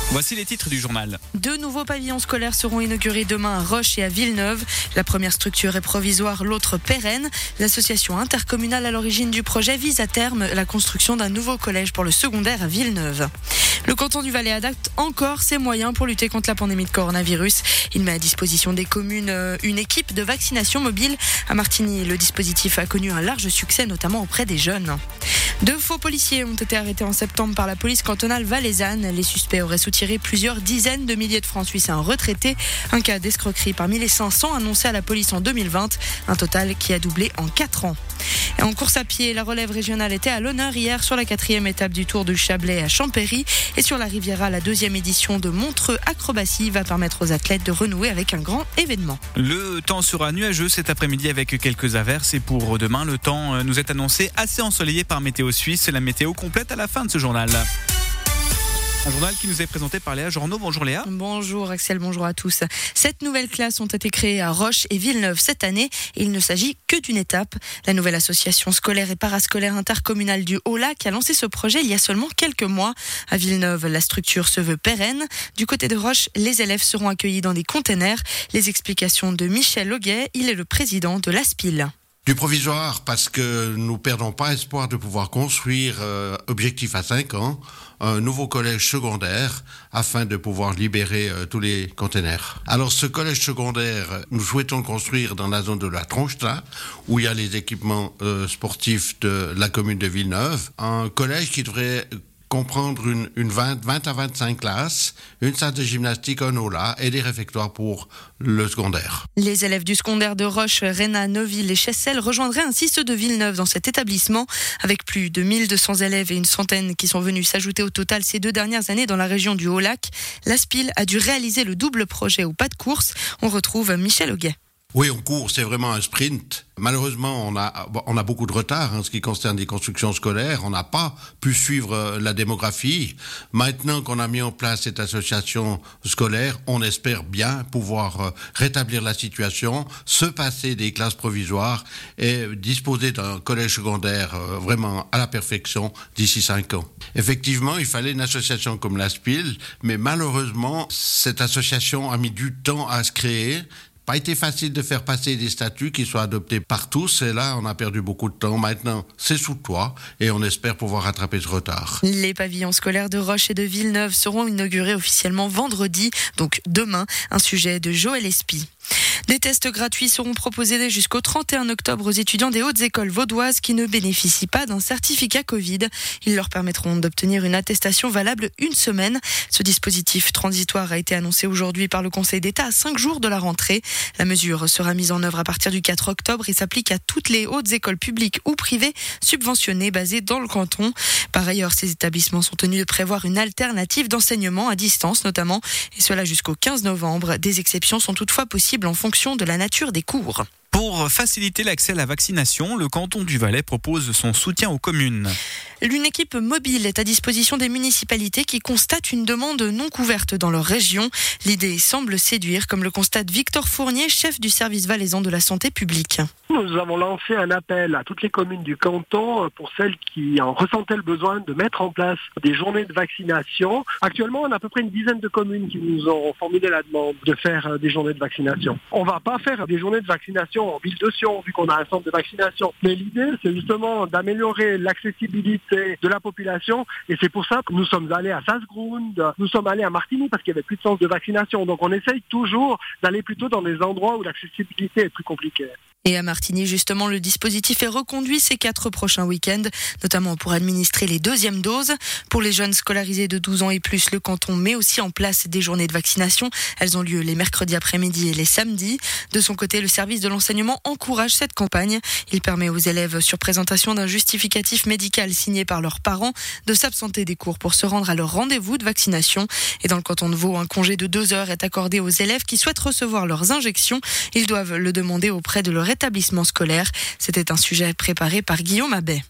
Voici les titres du journal. 2 nouveaux pavillons scolaires seront inaugurés demain à Roche et à Villeneuve. La première structure est provisoire, l'autre pérenne. L'association intercommunale à l'origine du projet vise à terme la construction d'un nouveau collège pour le secondaire à Villeneuve. Le canton du Valais adapte encore ses moyens pour lutter contre la pandémie de coronavirus. Il met à disposition des communes une équipe de vaccination mobile. À Martigny, le dispositif a connu un large succès, notamment auprès des jeunes. 2 faux policiers ont été arrêtés en septembre par la police cantonale valaisanne. Les suspects auraient soutiré plusieurs dizaines de milliers de francs suisses à un retraité. Un cas d'escroquerie parmi les 500 annoncés à la police en 2020. Un total qui a doublé en 4 ans. Et en course à pied, la relève régionale était à l'honneur hier sur la 4e étape du Tour du Chablais à Champéry. Et sur la Riviera, la 2e édition de Montreux Acrobatie va permettre aux athlètes de renouer avec un grand événement. Le temps sera nuageux cet après-midi avec quelques averses. Et pour demain, le temps nous est annoncé assez ensoleillé par Météo Suisse. C'est la météo complète à la fin de ce journal. Un journal qui nous est présenté par Léa Journeau. Bonjour Léa. Bonjour Axel, bonjour à tous. 7 nouvelles classes ont été créées à Roche et Villeneuve cette année et il ne s'agit que d'une étape. La nouvelle association scolaire et parascolaire intercommunale du Haut-Lac a lancé ce projet il y a seulement quelques mois. À Villeneuve, la structure se veut pérenne. Du côté de Roche, les élèves seront accueillis dans des containers. Les explications de Michel Auguet, il est le président de l'ASPIL. Du provisoire parce que nous perdons pas espoir de pouvoir construire, objectif à 5 ans, un nouveau collège secondaire afin de pouvoir libérer tous les containers. Alors ce collège secondaire, nous souhaitons le construire dans la zone de la Tronchta où il y a les équipements sportifs de la commune de Villeneuve. Un collège qui devrait comprendre une 20 à 25 classes, une salle de gymnastique, un aula et des réfectoires pour le secondaire. Les élèves du secondaire de Roche, Réna, Neuville et Chessel rejoindraient ainsi ceux de Villeneuve dans cet établissement. Avec plus de 1200 élèves et une centaine qui sont venus s'ajouter au total ces 2 dernières années dans la région du Haut-Lac, l'ASPIL a dû réaliser le double projet au pas de course. On retrouve Michel Auguet. Oui, on court, c'est vraiment un sprint. Malheureusement, on a beaucoup de retard en ce qui concerne les constructions scolaires. On n'a pas pu suivre la démographie. Maintenant qu'on a mis en place cette association scolaire, on espère bien pouvoir rétablir la situation, se passer des classes provisoires et disposer d'un collège secondaire vraiment à la perfection d'ici 5 ans. Effectivement, il fallait une association comme l'ASPIL, mais malheureusement, cette association a mis du temps à se créer. Pas été facile de faire passer des statuts qui soient adoptés par tous et là on a perdu beaucoup de temps. Maintenant c'est sous toit et on espère pouvoir rattraper ce retard. Les pavillons scolaires de Roche et de Villeneuve seront inaugurés officiellement vendredi, donc demain, un sujet de Joël Espy. Des tests gratuits seront proposés jusqu'au 31 octobre aux étudiants des hautes écoles vaudoises qui ne bénéficient pas d'un certificat Covid. Ils leur permettront d'obtenir une attestation valable 1 semaine. Ce dispositif transitoire a été annoncé aujourd'hui par le Conseil d'État à 5 jours de la rentrée. La mesure sera mise en œuvre à partir du 4 octobre et s'applique à toutes les hautes écoles publiques ou privées subventionnées basées dans le canton. Par ailleurs, ces établissements sont tenus de prévoir une alternative d'enseignement à distance notamment, et cela jusqu'au 15 novembre. Des exceptions sont toutefois possibles en fonction de la nature des cours. Pour faciliter l'accès à la vaccination, le canton du Valais propose son soutien aux communes. Une équipe mobile est à disposition des municipalités qui constatent une demande non couverte dans leur région. L'idée semble séduire, comme le constate Victor Fournier, chef du service valaisan de la santé publique. Nous avons lancé un appel à toutes les communes du canton pour celles qui en ressentaient le besoin de mettre en place des journées de vaccination. Actuellement, on a à peu près une dizaine de communes qui nous ont formulé la demande de faire des journées de vaccination. On ne va pas faire des journées de vaccination en ville de Sion, vu qu'on a un centre de vaccination. Mais l'idée, c'est justement d'améliorer l'accessibilité de la population. Et c'est pour ça que nous sommes allés à Salzgrund, nous sommes allés à Martigny parce qu'il n'y avait plus de centre de vaccination. Donc on essaye toujours d'aller plutôt dans des endroits où l'accessibilité est plus compliquée. Et à Martigny, justement, le dispositif est reconduit ces 4 prochains week-ends, notamment pour administrer les 2e doses. Pour les jeunes scolarisés de 12 ans et plus, le canton met aussi en place des journées de vaccination. Elles ont lieu les mercredis après-midi et les samedis. De son côté, le service de l'enseignement encourage cette campagne. Il permet aux élèves, sur présentation d'un justificatif médical signé par leurs parents, de s'absenter des cours pour se rendre à leur rendez-vous de vaccination. Et dans le canton de Vaud, un congé de 2 heures est accordé aux élèves qui souhaitent recevoir leurs injections. Ils doivent le demander auprès de leur établissement scolaire. C'était un sujet préparé par Guillaume Abbé.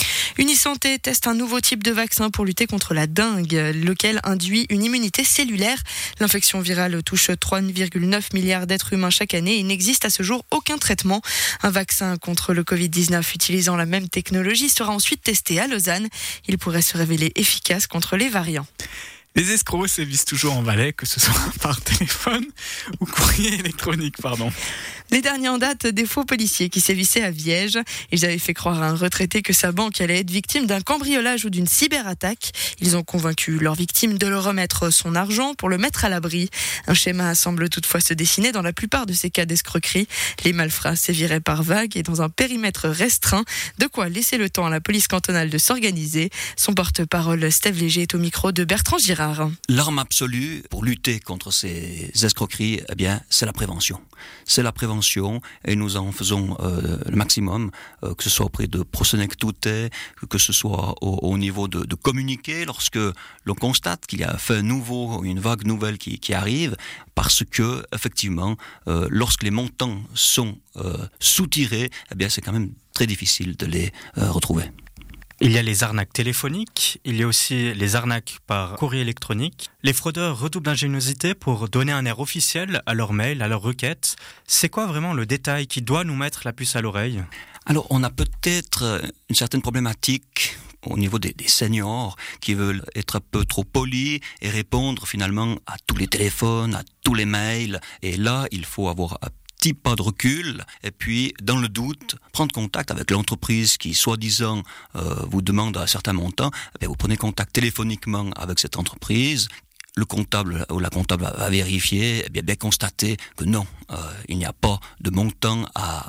Unisanté teste un nouveau type de vaccin pour lutter contre la dengue, lequel induit une immunité cellulaire. L'infection virale touche 3,9 milliards d'êtres humains chaque année et il n'existe à ce jour aucun traitement. Un vaccin contre le Covid-19 utilisant la même technologie sera ensuite testé à Lausanne. Il pourrait se révéler efficace contre les variants. Les escrocs sévissent toujours en Valais, que ce soit par téléphone ou courrier électronique, pardon. Les derniers en date, des faux policiers qui sévissaient à Viège. Ils avaient fait croire à un retraité que sa banque allait être victime d'un cambriolage ou d'une cyberattaque. Ils ont convaincu leur victime de leur remettre son argent pour le mettre à l'abri. Un schéma semble toutefois se dessiner dans la plupart de ces cas d'escroquerie. Les malfrats séviraient par vagues et dans un périmètre restreint. De quoi laisser le temps à la police cantonale de s'organiser. Son porte-parole, Steve Léger, est au micro de Bertrand Girard. L'arme absolue pour lutter contre ces escroqueries, eh bien, c'est la prévention. C'est la prévention et nous en faisons le maximum, que ce soit auprès de Prosenectute, que ce soit au niveau de communiquer lorsque l'on constate qu'il y a un fait nouveau, une vague nouvelle qui arrive, parce que effectivement, lorsque les montants sont soutirés, eh bien, c'est quand même très difficile de les retrouver. Il y a les arnaques téléphoniques, il y a aussi les arnaques par courrier électronique. Les fraudeurs redoublent d'ingéniosité pour donner un air officiel à leurs mails, à leurs requêtes. C'est quoi vraiment le détail qui doit nous mettre la puce à l'oreille ? Alors, on a peut-être une certaine problématique au niveau des seniors qui veulent être un peu trop polis et répondre finalement à tous les téléphones, à tous les mails. Et là, il faut avoir un petit pas de recul et puis, dans le doute, prendre contact avec l'entreprise qui, soi-disant, vous demande un certain montant. Eh bien, vous prenez contact téléphoniquement avec cette entreprise. Le comptable ou la comptable va vérifier, eh bien constater que non, il n'y a pas de montant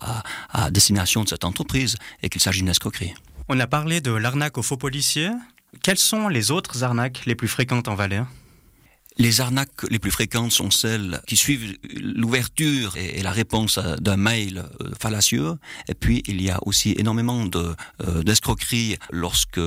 à destination de cette entreprise et qu'il s'agit d'une escroquerie. On a parlé de l'arnaque aux faux policiers. Quelles sont les autres arnaques les plus fréquentes en Valais ? Les arnaques les plus fréquentes sont celles qui suivent l'ouverture et la réponse d'un mail fallacieux. Et puis, il y a aussi énormément d'escroqueries lorsque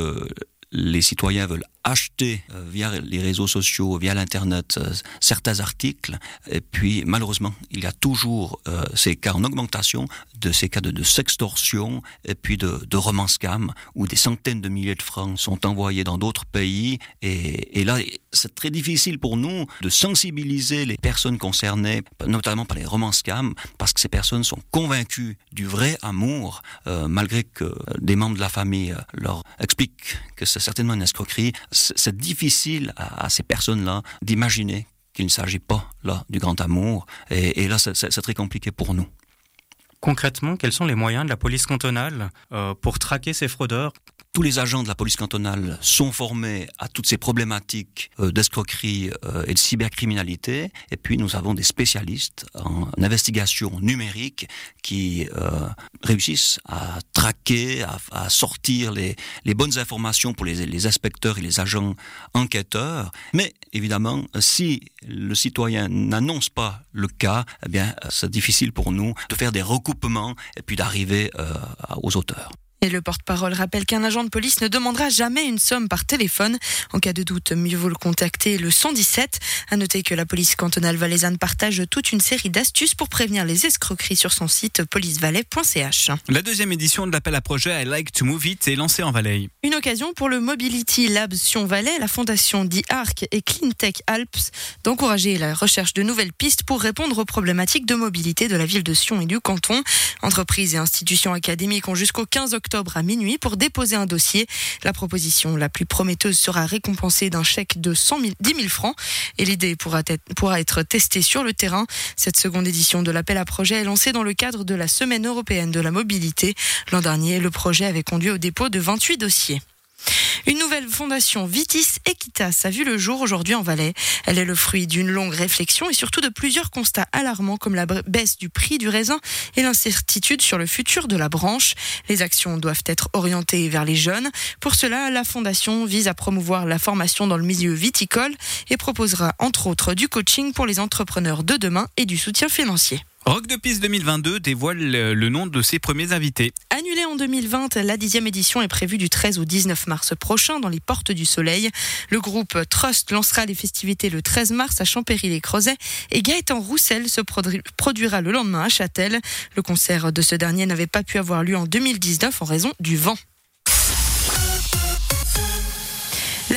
les citoyens veulent acheter via les réseaux sociaux, via l'Internet, certains articles. Et puis, malheureusement, il y a toujours ces cas en augmentation, de ces cas de sextorsion et puis de romans scam, où des centaines de milliers de francs sont envoyés dans d'autres pays. Et là, c'est très difficile pour nous de sensibiliser les personnes concernées, notamment par les romans scam, parce que ces personnes sont convaincues du vrai amour, malgré que des membres de la famille leur expliquent que c'est certainement une escroquerie. C'est difficile à ces personnes-là d'imaginer qu'il ne s'agit pas là du grand amour. Et là, c'est très compliqué pour nous. Concrètement, quels sont les moyens de la police cantonale pour traquer ces fraudeurs ? Tous les agents de la police cantonale sont formés à toutes ces problématiques d'escroquerie et de cybercriminalité. Et puis, nous avons des spécialistes en investigation numérique qui réussissent à traquer, à sortir les bonnes informations pour les inspecteurs et les agents enquêteurs. Mais évidemment, si le citoyen n'annonce pas le cas, eh bien, c'est difficile pour nous de faire des recoupements et puis d'arriver aux auteurs. Et le porte-parole rappelle qu'un agent de police ne demandera jamais une somme par téléphone. En cas de doute, mieux vaut le contacter le 117. À noter que la police cantonale valaisanne partage toute une série d'astuces pour prévenir les escroqueries sur son site policevalais.ch. La deuxième édition de l'appel à projet I Like to Move It est lancée en Valais. Une occasion pour le Mobility Lab Sion-Valais, la fondation d'e-Arc et Cleantech Alps d'encourager la recherche de nouvelles pistes pour répondre aux problématiques de mobilité de la ville de Sion et du canton. Entreprises et institutions académiques ont jusqu'au 15 octobre à minuit pour déposer un dossier. La proposition la plus prometteuse sera récompensée d'un chèque de 10 000 francs et l'idée pourra être testée sur le terrain. Cette seconde édition de l'appel à projet est lancée dans le cadre de la Semaine européenne de la mobilité. L'an dernier, le projet avait conduit au dépôt de 28 dossiers. Une nouvelle fondation Vitis Equitas a vu le jour aujourd'hui en Valais. Elle est le fruit d'une longue réflexion et surtout de plusieurs constats alarmants comme la baisse du prix du raisin et l'incertitude sur le futur de la branche. Les actions doivent être orientées vers les jeunes. Pour cela, la fondation vise à promouvoir la formation dans le milieu viticole et proposera entre autres du coaching pour les entrepreneurs de demain et du soutien financier. Rock de Piste 2022 dévoile le nom de ses premiers invités. Annulée en 2020, la 10e édition est prévue du 13 au 19 mars prochain dans les Portes du Soleil. Le groupe Trust lancera les festivités le 13 mars à Champéry-les-Creusets et Gaëtan Roussel se produira le lendemain à Châtel. Le concert de ce dernier n'avait pas pu avoir lieu en 2019 en raison du vent. La nouvelle loi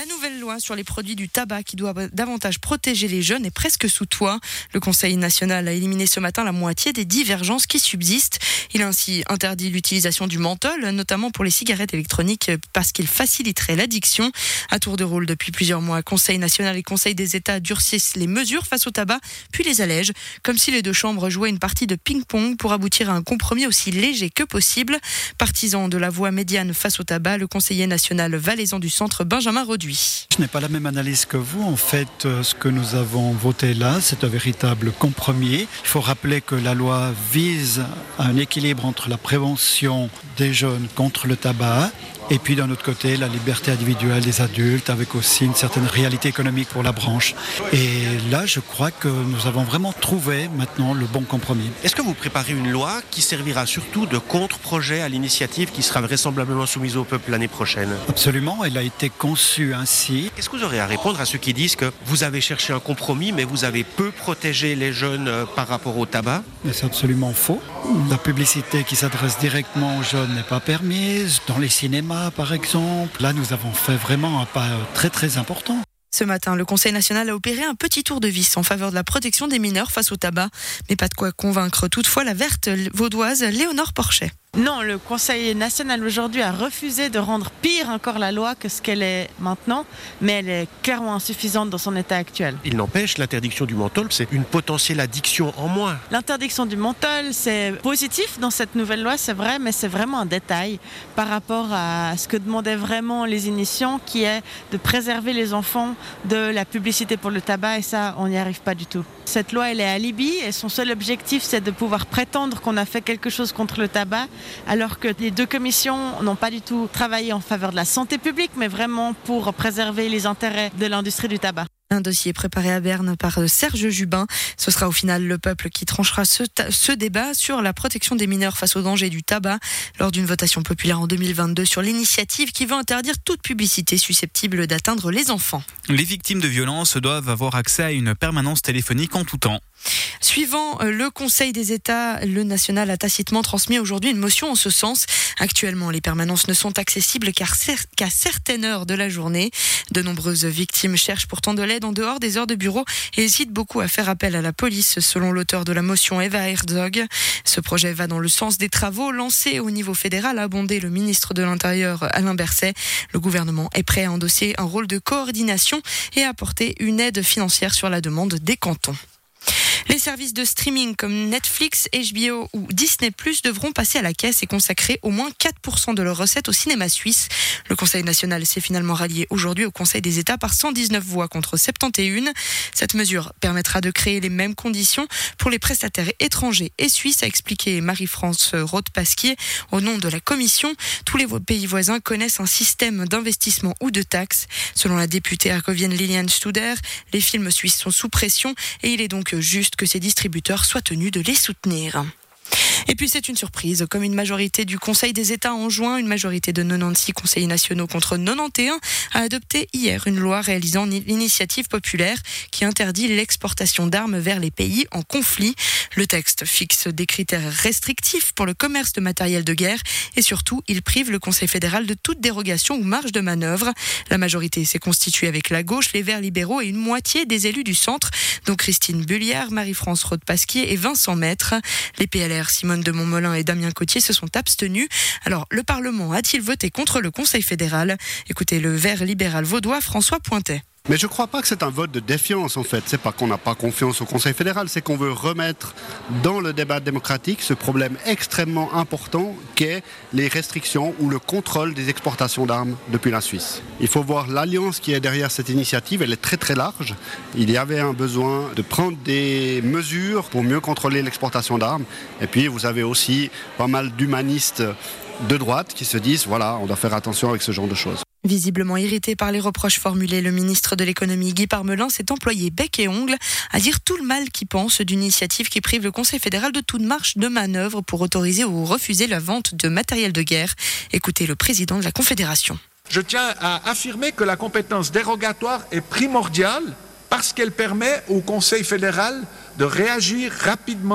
loi sur les produits du tabac qui doit davantage protéger les jeunes est presque sous toit. Le Conseil national a éliminé ce matin la moitié des divergences qui subsistent. Il a ainsi interdit l'utilisation du menthol, notamment pour les cigarettes électroniques, parce qu'il faciliterait l'addiction. À tour de rôle, depuis plusieurs mois, Conseil national et Conseil des États durcissent les mesures face au tabac, puis les allègent, comme si les deux chambres jouaient une partie de ping-pong pour aboutir à un compromis aussi léger que possible. Partisan de la voie médiane face au tabac, le conseiller national valaisan du centre, Benjamin Roduit. Je n'ai pas la même analyse que vous. En fait, ce que nous avons voté là, c'est un véritable compromis. Il faut rappeler que la loi vise un équilibre entre la prévention des jeunes contre le tabac et puis d'un autre côté la liberté individuelle des adultes avec aussi une certaine réalité économique pour la branche. Et là, je crois que nous avons vraiment trouvé maintenant le bon compromis. Est-ce que vous préparez une loi qui servira surtout de contre-projet à l'initiative qui sera vraisemblablement soumise au peuple l'année prochaine ? Absolument, elle a été conçue ainsi. Qu'est-ce que vous aurez à répondre à ceux qui disent que vous avez cherché un compromis mais vous avez peu protégé les jeunes par rapport au tabac ? Mais c'est absolument faux. La publicité qui s'adresse directement aux jeunes n'est pas permise. Dans les cinémas, par exemple, là nous avons fait vraiment un pas très très important. Ce matin, le Conseil national a opéré un petit tour de vis en faveur de la protection des mineurs face au tabac. Mais pas de quoi convaincre toutefois la verte vaudoise Léonore Porchet. Non, le Conseil national aujourd'hui a refusé de rendre pire encore la loi que ce qu'elle est maintenant, mais elle est clairement insuffisante dans son état actuel. Il n'empêche, l'interdiction du menthol, c'est une potentielle addiction en moins. L'interdiction du menthol, c'est positif dans cette nouvelle loi, c'est vrai, mais c'est vraiment un détail par rapport à ce que demandaient vraiment les initiants, qui est de préserver les enfants de la publicité pour le tabac, et ça, on n'y arrive pas du tout. Cette loi, elle est alibi, et son seul objectif, c'est de pouvoir prétendre qu'on a fait quelque chose contre le tabac, alors que les deux commissions n'ont pas du tout travaillé en faveur de la santé publique, mais vraiment pour préserver les intérêts de l'industrie du tabac. Un dossier préparé à Berne par Serge Jubin. Ce sera au final le peuple qui tranchera ce débat sur la protection des mineurs face aux dangers du tabac lors d'une votation populaire en 2022 sur l'initiative qui veut interdire toute publicité susceptible d'atteindre les enfants. Les victimes de violences doivent avoir accès à une permanence téléphonique en tout temps. Suivant le Conseil des États, le national a tacitement transmis aujourd'hui une motion en ce sens. Actuellement, les permanences ne sont accessibles qu'à certaines heures de la journée. De nombreuses victimes cherchent pourtant de l'aide en dehors des heures de bureau et hésitent beaucoup à faire appel à la police, selon l'auteur de la motion, Eva Herzog. Ce projet va dans le sens des travaux lancés au niveau fédéral, a abondé le ministre de l'Intérieur, Alain Berset. Le gouvernement est prêt à endosser un rôle de coordination et à apporter une aide financière sur la demande des cantons. Les services de streaming comme Netflix, HBO ou Disney+ devront passer à la caisse et consacrer au moins 4% de leurs recettes au cinéma suisse. Le Conseil national s'est finalement rallié aujourd'hui au Conseil des États par 119 voix contre 71. Cette mesure permettra de créer les mêmes conditions pour les prestataires étrangers et suisses, a expliqué Marie-France Roth-Pasquier au nom de la Commission. Tous les pays voisins connaissent un système d'investissement ou de taxes. Selon la députée argovienne Liliane Studer, les films suisses sont sous pression et il est donc juste que ces distributeurs soient tenus de les soutenir. Et puis c'est une surprise, comme une majorité du Conseil des États en juin, une majorité de 96 conseillers nationaux contre 91 a adopté hier une loi réalisant l'initiative populaire qui interdit l'exportation d'armes vers les pays en conflit. Le texte fixe des critères restrictifs pour le commerce de matériel de guerre et surtout, il prive le Conseil fédéral de toute dérogation ou marge de manœuvre. La majorité s'est constituée avec la gauche, les Verts libéraux et une moitié des élus du centre, dont Christine Bulliard, Marie-France Roth-Pasquier et Vincent Maître. Les PLR, Simone de Montmolin et Damien Cotier se sont abstenus. Alors, le Parlement a-t-il voté contre le Conseil fédéral ? Écoutez le vert libéral vaudois François Pointet. Mais je ne crois pas que c'est un vote de défiance en fait. C'est pas qu'on n'a pas confiance au Conseil fédéral, c'est qu'on veut remettre dans le débat démocratique ce problème extrêmement important qu'est les restrictions ou le contrôle des exportations d'armes depuis la Suisse. Il faut voir l'alliance qui est derrière cette initiative, elle est très très large. Il y avait un besoin de prendre des mesures pour mieux contrôler l'exportation d'armes. Et puis vous avez aussi pas mal d'humanistes de droite qui se disent voilà, on doit faire attention avec ce genre de choses. Visiblement irrité par les reproches formulés, le ministre de l'économie Guy Parmelin s'est employé bec et ongle à dire tout le mal qu'il pense d'une initiative qui prive le Conseil fédéral de toute marge de manœuvre pour autoriser ou refuser la vente de matériel de guerre. Écoutez le président de la Confédération. Je tiens à affirmer que la compétence dérogatoire est primordiale parce qu'elle permet au Conseil fédéral de réagir rapidement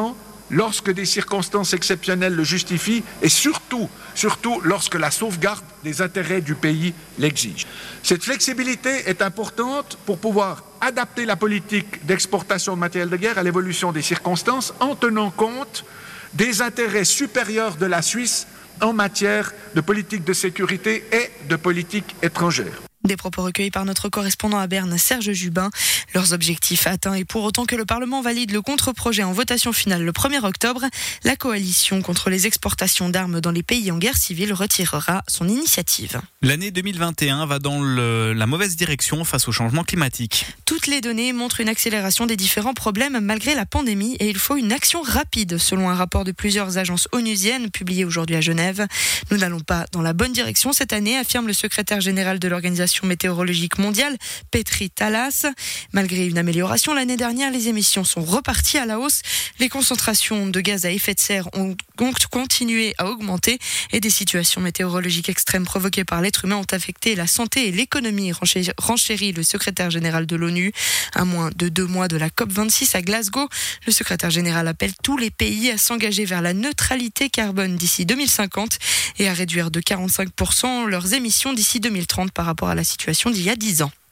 lorsque des circonstances exceptionnelles le justifient et surtout lorsque la sauvegarde des intérêts du pays l'exige. Cette flexibilité est importante pour pouvoir adapter la politique d'exportation de matériel de guerre à l'évolution des circonstances en tenant compte des intérêts supérieurs de la Suisse en matière de politique de sécurité et de politique étrangère. Des propos recueillis par notre correspondant à Berne, Serge Jubin. Leurs objectifs atteints et pour autant que le Parlement valide le contre-projet en votation finale le 1er octobre, la coalition contre les exportations d'armes dans les pays en guerre civile retirera son initiative. L'année 2021 va dans la mauvaise direction face au changement climatique. Toutes les données montrent une accélération des différents problèmes malgré la pandémie et il faut une action rapide selon un rapport de plusieurs agences onusiennes publié aujourd'hui à Genève. Nous n'allons pas dans la bonne direction cette année, affirme le secrétaire général de l'Organisation météorologique mondiale, Petri Talas. Malgré une amélioration l'année dernière, les émissions sont reparties à la hausse. Les concentrations de gaz à effet de serre ont continué à augmenter et des situations météorologiques extrêmes provoquées par l'être humain ont affecté la santé et l'économie, renchérit le secrétaire général de l'ONU. À moins de 2 mois de la COP26 à Glasgow, le secrétaire général appelle tous les pays à s'engager vers la neutralité carbone d'ici 2050 et à réduire de 45% leurs émissions d'ici 2030 par rapport à la situation d'il y a 10 ans.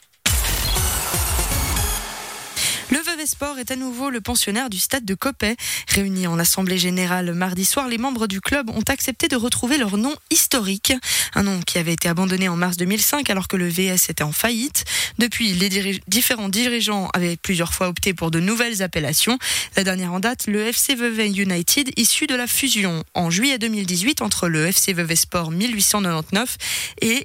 Le Vevey Sport est à nouveau le pensionnaire du stade de Coppet. Réunis en assemblée générale mardi soir, les membres du club ont accepté de retrouver leur nom historique. Un nom qui avait été abandonné en mars 2005 alors que le VS était en faillite. Depuis, les différents dirigeants avaient plusieurs fois opté pour de nouvelles appellations. La dernière en date, le FC Vevey United, issu de la fusion en juillet 2018 entre le FC Vevey Sport 1899 et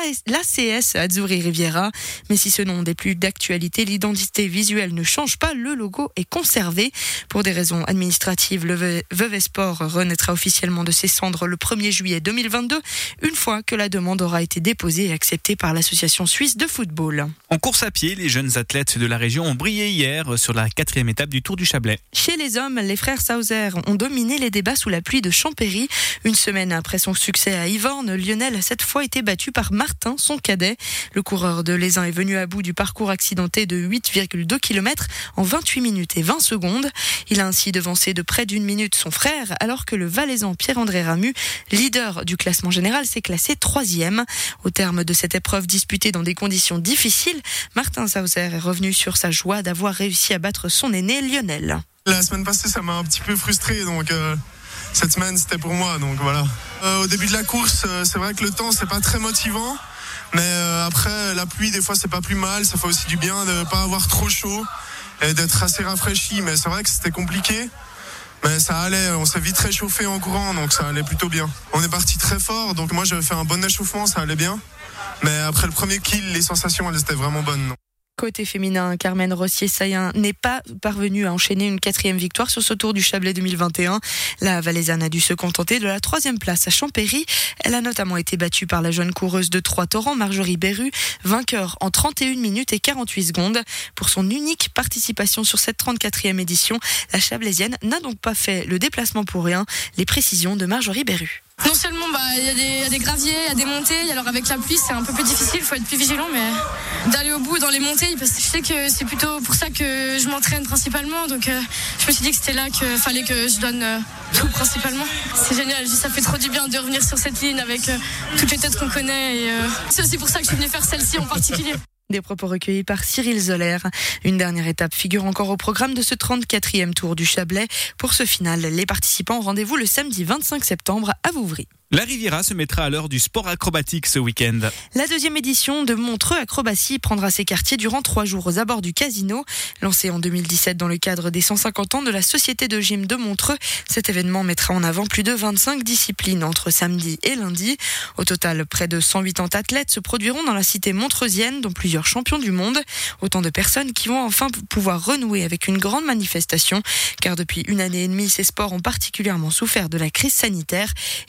l'ACS Azzurri Riviera. Mais si ce nom n'est plus d'actualité, l'identité visuelle ne change pas, le logo est conservé. Pour des raisons administratives, le Vevey Sport renaîtra officiellement de ses cendres le 1er juillet 2022, une fois que la demande aura été déposée et acceptée par l'Association suisse de football. En course à pied, les jeunes athlètes de la région ont brillé hier sur la 4e étape du Tour du Chablais. Chez les hommes, les frères Sauser ont dominé les débats sous la pluie de Champéry. Une semaine après son succès à Yvorne, Lionel a cette fois été battu par Martin, son cadet. Le coureur de l'Aisin est venu à bout du parcours accidenté de 8,2 km en 28 minutes et 20 secondes. Il a ainsi devancé de près d'1 minute son frère, alors que le Valaisan Pierre-André Ramu, leader du classement général, s'est classé 3e. Au terme de cette épreuve disputée dans des conditions difficiles, Martin Sauser est revenu sur sa joie d'avoir réussi à battre son aîné Lionel. La semaine passée, ça m'a un petit peu frustré, donc cette semaine, c'était pour moi, donc voilà. Au début de la course, c'est vrai que le temps, c'est pas très motivant, mais après, la pluie, des fois, c'est pas plus mal. Ça fait aussi du bien de pas avoir trop chaud et d'être assez rafraîchi, mais c'est vrai que c'était compliqué. Mais ça allait, on s'est vite réchauffé en courant, donc ça allait plutôt bien. On est parti très fort, donc moi j'avais fait un bon échauffement, ça allait bien. Mais après le premier kill, les sensations, elles étaient vraiment bonnes. Côté féminin, Carmen Rossier-Saillant n'est pas parvenue à enchaîner une 4e victoire sur ce Tour du Chablais 2021. La Valaisanne a dû se contenter de la 3e place à Champéry. Elle a notamment été battue par la jeune coureuse de Trois-Torrents, Marjorie Berru, vainqueur en 31 minutes et 48 secondes. Pour son unique participation sur cette 34e édition, la Chablaisienne n'a donc pas fait le déplacement pour rien. Les précisions de Marjorie Berru. Non seulement il y a des graviers, il y a des montées, alors avec la pluie c'est un peu plus difficile, il faut être plus vigilant, mais d'aller au bout dans les montées, parce que je sais que c'est plutôt pour ça que je m'entraîne principalement, donc je me suis dit que c'était là qu'il fallait que je donne tout principalement. C'est génial, ça fait trop du bien de revenir sur cette ligne avec toutes les têtes qu'on connaît, et c'est aussi pour ça que je suis venue faire celle-ci en particulier. Des propos recueillis par Cyril Zoller. Une dernière étape figure encore au programme de ce 34e Tour du Chablais. Pour ce final, les participants ont rendez-vous le samedi 25 septembre à Vouvry. La Riviera se mettra à l'heure du sport acrobatique ce week-end. La 2e édition de Montreux Acrobatie prendra ses quartiers durant 3 jours aux abords du casino. Lancé en 2017 dans le cadre des 150 ans de la Société de gym de Montreux, cet événement mettra en avant plus de 25 disciplines entre samedi et lundi. Au total, près de 180 athlètes se produiront dans la cité montreusienne, dont plusieurs champions du monde. Autant de personnes qui vont enfin pouvoir renouer avec une grande manifestation, car depuis 1 année et demie, ces sports ont particulièrement souffert de la crise sanitaire. Écoutez les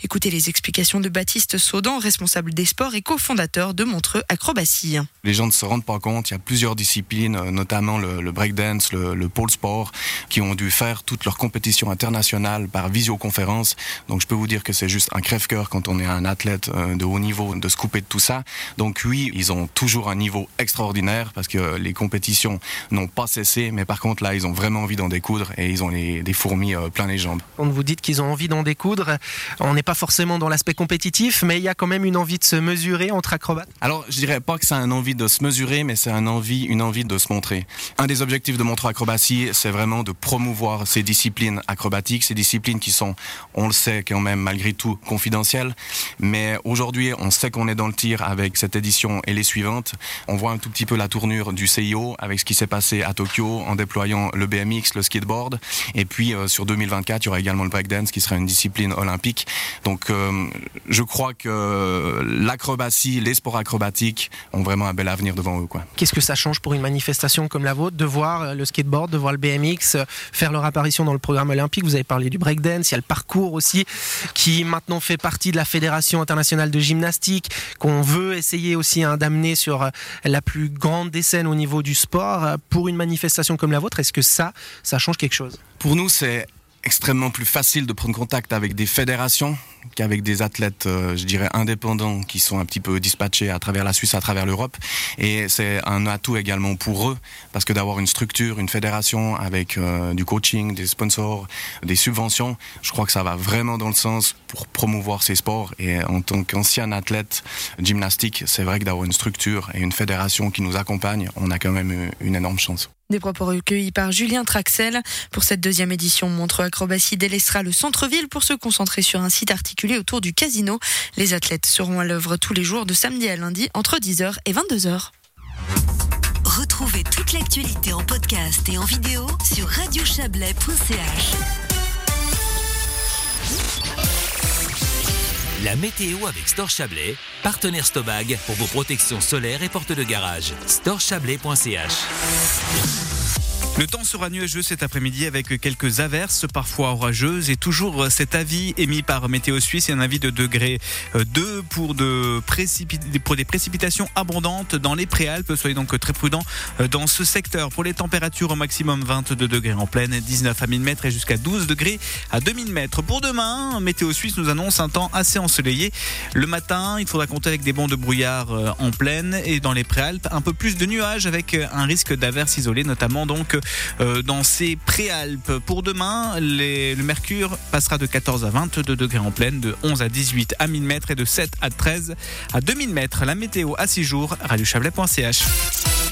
Les explications de Baptiste Saudan, responsable des sports et cofondateur de Montreux Acrobatie. Les gens ne se rendent pas compte, il y a plusieurs disciplines, notamment le breakdance, le pole sport, qui ont dû faire toutes leurs compétitions internationales par visioconférence. Donc je peux vous dire que c'est juste un crève-cœur quand on est un athlète de haut niveau de se couper de tout ça. Donc oui, ils ont toujours un niveau extraordinaire parce que les compétitions n'ont pas cessé, mais par contre là, ils ont vraiment envie d'en découdre et ils ont des fourmis plein les jambes. Quand vous dites qu'ils ont envie d'en découdre, on n'est pas forcément dans l'aspect compétitif, mais il y a quand même une envie de se mesurer entre acrobates. Alors je dirais pas que c'est une envie de se mesurer, mais c'est une envie de se montrer. Un des objectifs de Montreux Acrobatie, c'est vraiment de promouvoir ces disciplines acrobatiques, ces disciplines qui sont, on le sait quand même malgré tout, confidentielles. Mais aujourd'hui, on sait qu'on est dans le tir avec cette édition et les suivantes. On voit un tout petit peu la tournure du CIO avec ce qui s'est passé à Tokyo en déployant le BMX, le skateboard. Et puis sur 2024, il y aura également le breakdance qui sera une discipline olympique. Donc je crois que l'acrobatie, les sports acrobatiques ont vraiment un bel avenir devant eux, quoi. Qu'est-ce que ça change pour une manifestation comme la vôtre de voir le skateboard, de voir le BMX faire leur apparition dans le programme olympique? Vous avez parlé du breakdance, il y a le parcours aussi qui maintenant fait partie de la Fédération internationale de gymnastique, qu'on veut essayer aussi d'amener sur la plus grande des scènes au niveau du sport. Pour une manifestation comme la vôtre, est-ce que ça change quelque chose? Pour nous, c'est extrêmement plus facile de prendre contact avec des fédérations qu'avec des athlètes, je dirais, indépendants qui sont un petit peu dispatchés à travers la Suisse, à travers l'Europe. Et c'est un atout également pour eux, parce que d'avoir une structure, une fédération avec du coaching, des sponsors, des subventions, je crois que ça va vraiment dans le sens pour promouvoir ces sports. Et en tant qu'ancien athlète gymnastique, c'est vrai que d'avoir une structure et une fédération qui nous accompagne, on a quand même une énorme chance. Des propos recueillis par Julien Traxel. Pour cette deuxième édition, Montreux Acrobatie délaissera le centre-ville pour se concentrer sur un site articulé autour du casino. Les athlètes seront à l'œuvre tous les jours de samedi à lundi entre 10h et 22h. Retrouvez toute l'actualité en podcast et en vidéo sur radiochablais.ch. La météo avec Store Chablais, partenaire Stobag pour vos protections solaires et portes de garage. storechablais.ch. Le temps sera nuageux cet après-midi avec quelques averses, parfois orageuses, et toujours cet avis émis par Météo Suisse, et un avis de degré 2 pour des précipitations abondantes dans les Préalpes. Soyez donc très prudents dans ce secteur. Pour les températures, au maximum 22 degrés en plaine, 19 à 1000 mètres et jusqu'à 12 degrés à 2000 mètres. Pour demain, Météo Suisse nous annonce un temps assez ensoleillé. Le matin, il faudra compter avec des bancs de brouillard en plaine, et dans les Préalpes, un peu plus de nuages avec un risque d'averses isolées, notamment donc dans ces Préalpes. Pour demain, le mercure passera de 14 à 22 degrés en plaine, de 11 à 18 à 1000 mètres et de 7 à 13 à 2000 mètres. La météo à 6 jours, radiochablais.ch.